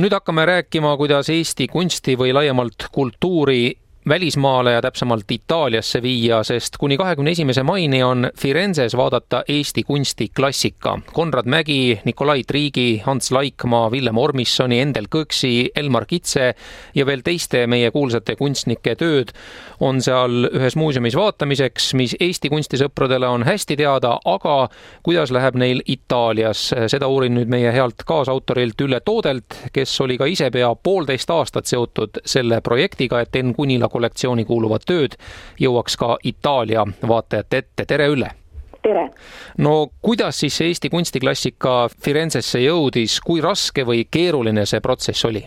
Nüüd hakkame rääkima, kuidas Eesti kunsti või laiemalt kultuuri välismaale ja täpsemalt Itaaliasse viia, sest kuni 21. maini on Firenzes vaadata Eesti kunsti klassika. Konrad Mägi, Nikolai Triigi, Hans Laikmaa, Villem Ormissoni, Endel Kõksi, Elmar Kitse ja veel teiste meie kuulsate kunstnike tööd on seal ühes muuseumis vaatamiseks, mis Eesti kunstisõpradele on hästi teada, aga kuidas läheb neil Itaalias? Seda uurin nüüd meie healt kaasautorilt Ülle Toodelt, kes oli ka ise pea 1,5 aastat seotud selle projektiga, et N-Kunila kollektsiooni kuuluvad tööd jõuaks ka Itaalia vaatajate ette. Tere, Ülle! Tere! No kuidas siis see Eesti kunstiklassika Firenzesse jõudis, kui raske või keeruline see protsess oli?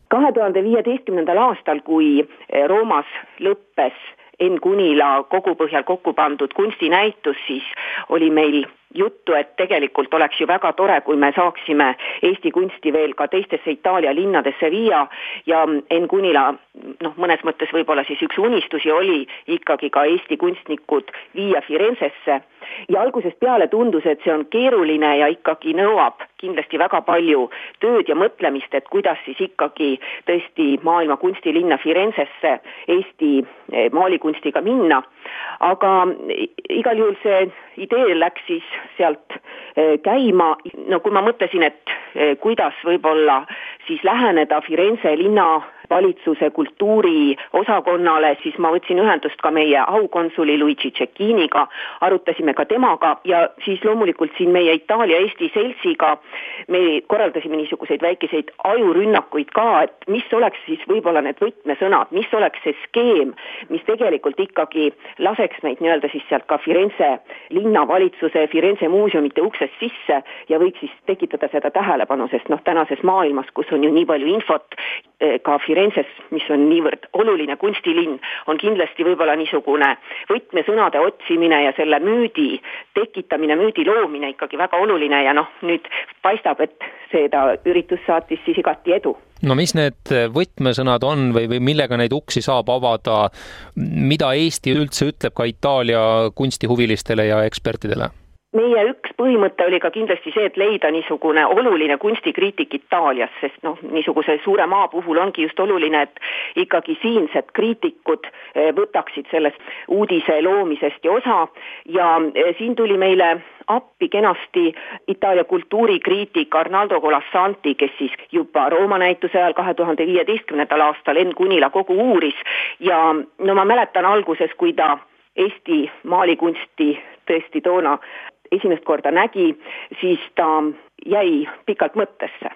2015. aastal, kui Roomas lõppes N-Kunila kogupõhjal kokku pandud kunstinäitus, siis oli meil juttu, et tegelikult oleks ju väga tore, kui me saaksime Eesti kunsti veel ka teistesse Itaalia linnadesse viia ja N-Kunila, mõnes mõttes võib-olla siis üks unistusi oli ikkagi ka Eesti kunstnikud viia Firenzesse ja algusest peale tundus, et see on keeruline ja ikkagi nõuab kindlasti väga palju tööd ja mõtlemist, et kuidas siis ikkagi tõesti maailma kunstilinna Firenzesse Eesti maalikunstiga minna, aga igal juhul see idee läks siis sealt käima. No kui ma mõtlesin, et kuidas võib-olla siis läheneda Firenze linna valitsuse kultuuri osakonnale, siis ma võtsin ühendust ka meie aukonsuli Luigi Cecchiniga, arutasime ka temaga ja siis loomulikult siin meie Itaalia-Eesti seltsiga me korraldasime niisuguseid väikeseid ajurünnakuid ka, et mis oleks siis võib-olla need võtmesõnad, mis oleks see skeem, mis tegelikult ikkagi laseks meid nii-öelda siis sealt ka Firenze linnavalitsuse, Firenze muuseumite uksest sisse ja võiks siis tekitada seda tähelepanu, sest tänases maailmas, kus on ju nii palju infot, ka Firenzes, mis on niivõrd oluline kunstilinn, on kindlasti võib-olla niisugune võtmesõnade otsimine ja selle müüdi tekitamine, müüdi loomine ikkagi väga oluline ja nüüd paistab, et seda üritus saatis siis igati edu. No mis need võtmesõnad on või millega neid uksi saab avada, mida Eesti üldse ütleb ka Itaalia kunstihuvilistele ja ekspertidele? Meie üks põhimõte oli ka kindlasti see, et leida niisugune oluline kunstikriitik Itaalias, sest niisuguse suure maa puhul ongi just oluline, et ikkagi siinsed kriitikud võtaksid sellest uudise loomisest ja osa ja siin tuli meile appi kenasti Itaalia kultuurikriitik Arnaldo Colasanti, kes siis juba Rooma näituse ajal 2015. aastal N-Kunila kogu uuris ja ma mäletan alguses, kui ta Eesti maalikunsti tõesti toona esimest korda nägi, siis ta jäi pikalt mõttesse.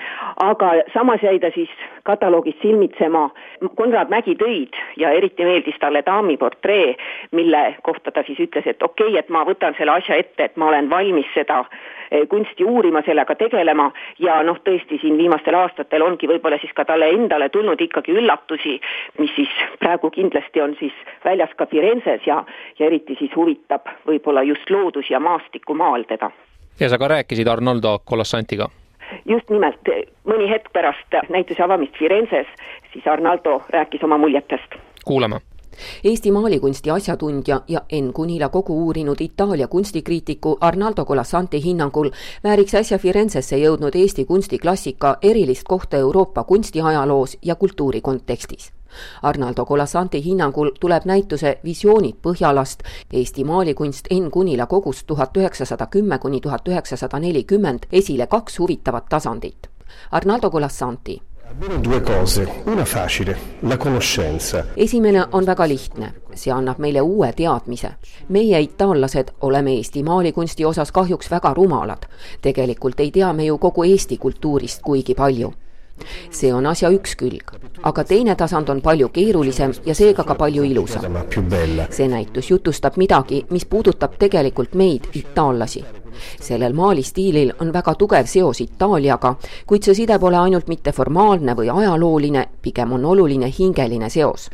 Aga samas jäi ta siis kataloogis silmitsema Konrad Mägi töid ja eriti meeldis talle daami portree, mille kohta ta siis ütles, et okei, et ma võtan selle asja ette, et ma olen valmis seda kunsti uurima, sellega tegelema ja tõesti siin viimastel aastatel ongi võib-olla siis ka talle endale tulnud ikkagi üllatusi, mis siis praegu kindlasti on siis väljas ka Firenzes ja eriti siis huvitab võib-olla just loodus ja maastikumaal teda. Ja sa ka rääkisid Arnaldo Colasantiga? Just nimelt, mõni hetk pärast näituse avamist Firenzes, siis Arnaldo rääkis oma muljetest. Kuulame. Eesti maalikunsti asjatundja ja N-Kunila kogu uurinud Itaalia kunstikriitiku Arnaldo Colasanti hinnangul vääriks äsja Firenzesse jõudnud Eesti kunstiklassika erilist kohta Euroopa kunstiajaloos ja kultuuri kontekstis. Arnaldo Colasanti hinnangul tuleb näituse Visioonid Põhjalast Eesti maalikunst N-Kunila kogust 1910–1940 esile 2 huvitavat tasandit. Arnaldo Colasanti. Due cose, una facile, la conoscenza. Esimene on väga lihtne, see annab meile uue teadmise. Meie itaallased oleme Eesti maalikunsti osas kahjuks väga rumalad. Tegelikult ei tea me ju kogu Eesti kultuurist kuigi palju. See on asja üks külg, aga teine tasand on palju keerulisem ja seega ka palju ilusam. See näitus jutustab midagi, mis puudutab tegelikult meid, itaallasi. Sellel maalistiilil on väga tugev seos Itaaliaga, kuid see side pole ainult mitte formaalne või ajalooline, pigem on oluline hingeline seos.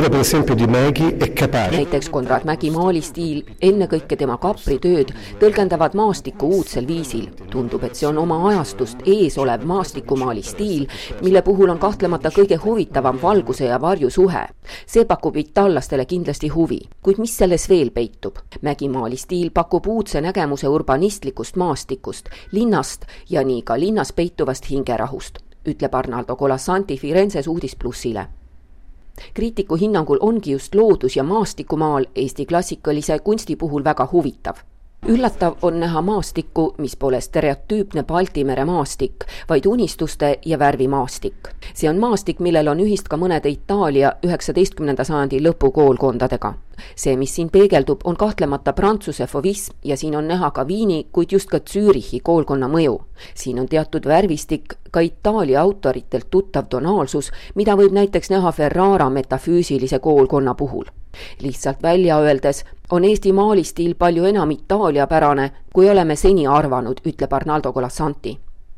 Näiteks Konrad Mägi maalistiil, ennekõike tema kapritööd, tõlgendavad maastikku uudsel viisil. Tundub, et see on oma ajastust ees olev maastikumaalistiil, mille puhul on kahtlemata kõige huvitavam valguse ja varju suhe. See pakub itaallastele kindlasti huvi, kuid mis selles veel peitub? Mägi maalistiil pakub uudse nägemuse urbanistlikust maastikust, linnast ja nii ka linnas peituvast hingerahust. ütleb Arnaldo Colasanti Firenzes Uudis Plussile. Kriitiku hinnangul ongi just loodus- ja maastikumaal Eesti klassikalise kunsti puhul väga huvitav. Üllatav on näha maastikku, mis pole stereotüüpne Balti mere maastik, vaid unistuste ja värvimaastik. See on maastik, millel on ühist ka mõnede Itaalia 19. sajandi lõpu koolkondadega. See, mis siin peegeldub, on kahtlemata Prantsuse fovism ja siin on näha ka Viini, kuid just ka Zürichi koolkonna mõju. Siin on teatud värvistik, ka Itaalia autoritelt tuttav tonaalsus, mida võib näiteks näha Ferrara metafüüsilise koolkonna puhul. Lihtsalt välja öeldes on Eesti maalistiil palju enam itaaliapärane, kui oleme seni arvanud, ütleb Arnaldo Colasanti.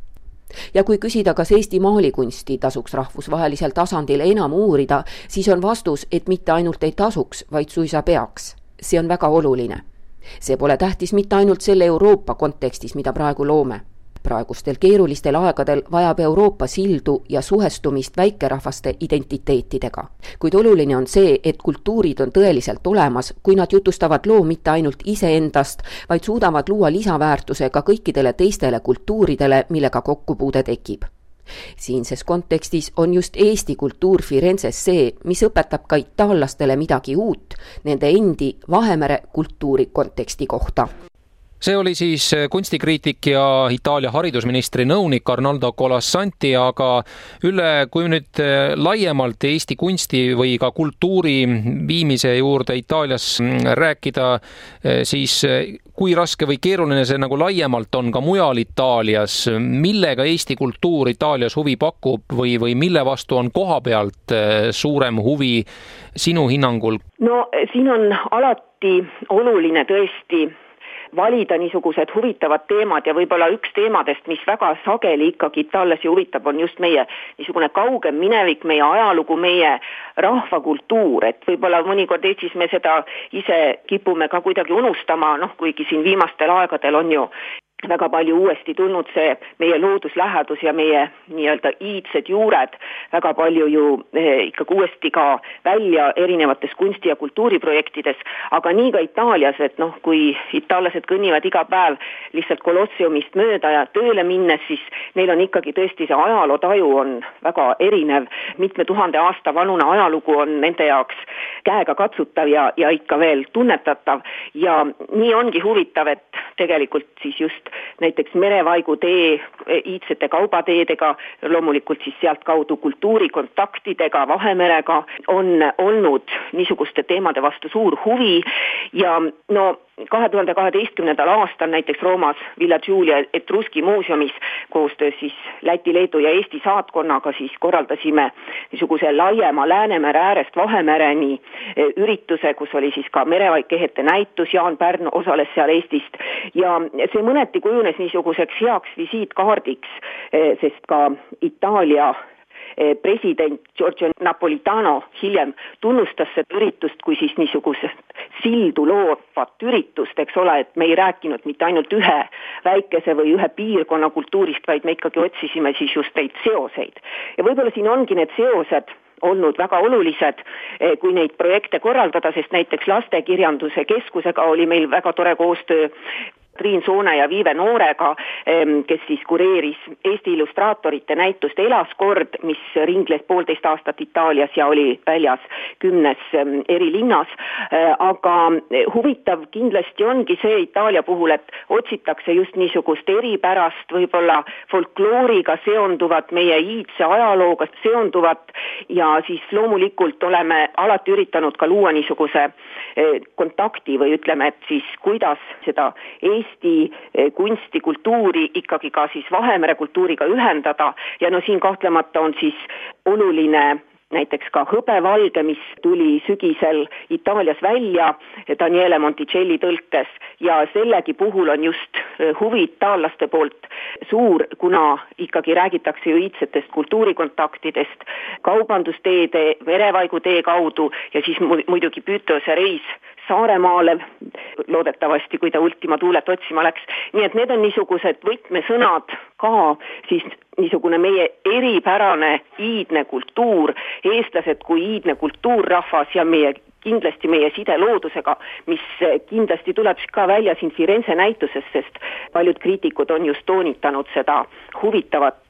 Ja kui küsida, kas Eesti maalikunsti tasuks rahvusvahelisel tasandil enam uurida, siis on vastus, et mitte ainult ei tasuks, vaid suisa peaks. See on väga oluline. See pole tähtis mitte ainult selle Euroopa kontekstis, mida praegu loome. Praegustel keerulistel aegadel vajab Euroopa sildu ja suhestumist väikerahvaste identiteetidega. Kuid oluline on see, et kultuurid on tõeliselt olemas, kui nad jutustavad loo mitte ainult iseendast, vaid suudavad luua lisaväärtuse ka kõikidele teistele kultuuridele, millega kokkupuude tekib. Siinses kontekstis on just Eesti kultuur Firenzes see, mis õpetab ka itaallastele midagi uut nende endi Vahemere kultuuri konteksti kohta. See oli siis kunstikriitik ja Itaalia haridusministri nõunik Arnaldo Colasanti, aga Ülle, kui nüüd laiemalt Eesti kunsti või ka kultuuri viimise juurde Itaalias rääkida, siis kui raske või keeruline see nagu laiemalt on ka mujal Itaalias, millega Eesti kultuur Itaalias huvi pakub või mille vastu on koha pealt suurem huvi sinu hinnangul? No siin on alati oluline tõesti valida niisugused huvitavad teemad ja võib-olla üks teemadest, mis väga sageli ikkagi itaallasi huvitab, on just meie niisugune kaugem minevik, meie ajalugu, meie rahvakultuur, et võib-olla mõnikord Eestis me seda ise kipume ka kuidagi unustama, kuigi siin viimastel aegadel on ju väga palju uuesti tulnud see meie looduslähedus ja meie nii-öelda iidsed juured väga palju ju ikkagi uuesti ka välja erinevates kunsti- ja kultuuriprojektides, aga nii ka Itaalias, et kui itaallased kõnnivad iga päev lihtsalt Kolosseumist mööda ja tööle minnes, siis neil on ikkagi tõesti see ajalootaju on väga erinev, mitme tuhande aasta vanune ajalugu on nende jaoks käega katsutav ja ikka veel tunnetatav ja nii ongi huvitav, et tegelikult siis just näiteks merevaigu tee iidsete kaubateedega, loomulikult siis sealt kaudu kultuurikontaktidega Vahemerega on olnud niisuguste teemade vastu suur huvi ja 2012. aastal näiteks Roomas Villa Giulia Etruski muuseumis koostöös siis Läti, Leedu ja Eesti saatkonnaga siis korraldasime niisuguse laiema Läänemere äärest Vahemereni ürituse, kus oli siis ka merevaigkehete näitus, Jaan Pärn osales seal Eestist ja see mõneti kujunes niisuguseks heaks visiitkaardiks, sest ka Itaalia president Giorgio Napolitano hiljem tunnustas seda üritust kui siis niisugusest sildu loovat üritust, eks ole, et me ei rääkinud mitte ainult ühe väikese või ühe piirkonna kultuurist, vaid me ikkagi otsisime siis just neid seoseid. Ja võib-olla siin ongi need seosed olnud väga olulised, kui neid projekte korraldada, sest näiteks Lastekirjanduse Keskusega oli meil väga tore koostöö Triin Soone ja Viive Noorega, kes siis kureeris Eesti illustraatorite näitust Elaskord, mis ringles 1,5 aastat Itaalias ja oli väljas 10 eri linnas, aga huvitav kindlasti ongi see Itaalia puhul, et otsitakse just niisugust eripärast, võib-olla folklooriga seonduvat, meie iidse ajalooga seonduvat ja siis loomulikult oleme alati üritanud ka luua niisuguse kontakti või ütleme, et siis kuidas seda Eesti kunsti, kultuuri ikkagi ka siis Vahemere kultuuriga ühendada ja siin kahtlemata on siis oluline näiteks ka Hõbevalge, mis tuli sügisel Itaalias välja Daniele Monticelli tõlkes ja sellegi puhul on just huvi itaallaste poolt suur, kuna ikkagi räägitakse ju iidsetest kultuurikontaktidest, kaubandusteede, merevaigutee kaudu ja siis muidugi Püütose reis Saaremaale, loodetavasti, kui ta Ultima Thulet otsima läks. Nii et need on niisugused võtmesõnad ka siis niisugune meie eripärane iidne kultuur, eestlased kui iidne kultuurrahvas ja kindlasti meie side loodusega, mis kindlasti tuleb ka välja siin Firenze näituses, sest paljud kriitikud on just toonitanud seda huvitavat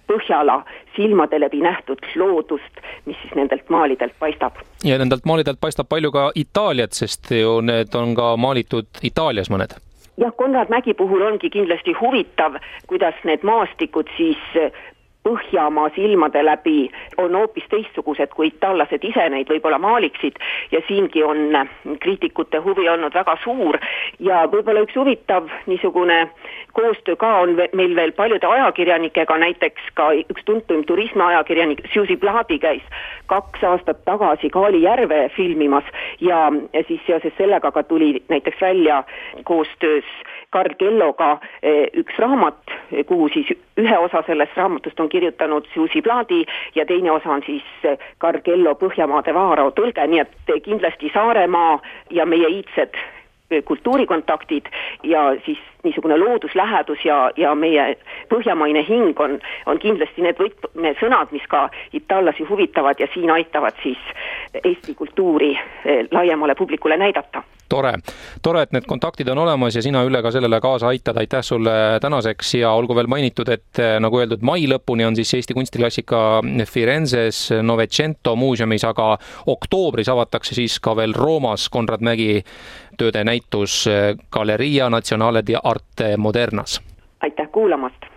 Põhjala silmade läbi nähtud loodust, mis siis nendelt maalidelt paistab. Ja nendelt maalidelt paistab palju ka Itaaliat, sest ju need on ka maalitud Itaalias mõned. Jah, Konrad Mägi puhul ongi kindlasti huvitav, kuidas need maastikud siis Põhjamaa silmade läbi on hoopis teistsugused, kui itaallased ise neid võib-olla maaliksid ja siingi on kriitikute huvi olnud väga suur ja võib-olla üks huvitav niisugune koostöö ka on meil veel paljude ajakirjanikega, näiteks ka üks tuntum turismiajakirjanik Susi Plaadi käis 2 aastat tagasi Kaali järve filmimas ja siis seoses sellega ka tuli näiteks välja koostöös Karl Kelloga üks raamat, kuhu siis ühe osa sellest raamatust on kirjutanud Susi Plaadi ja teine osa on siis Karl Kello Põhjamaade Vaarao tõlge, nii et kindlasti Saaremaa ja meie iidsed kultuurikontaktid ja siis niisugune looduslähedus ja meie põhjamaine hing on kindlasti need võtmesõnad, mis ka itaallasi huvitavad ja siin aitavad siis Eesti kultuuri laiemale publikule näidata. Tore, et need kontaktid on olemas ja sina, Ülle, ka sellele kaasa aitad. Aitäh sulle tänaseks ja olgu veel mainitud, et nagu öeldud, mai lõpuni on siis Eesti kunstiklassika Firenzes Novecento muuseumis, aga oktoobris avatakse siis ka veel Roomas Konrad Mägi tööde näitus Galleria Nazionale di Arte Modernas. Aitäh kuulamast!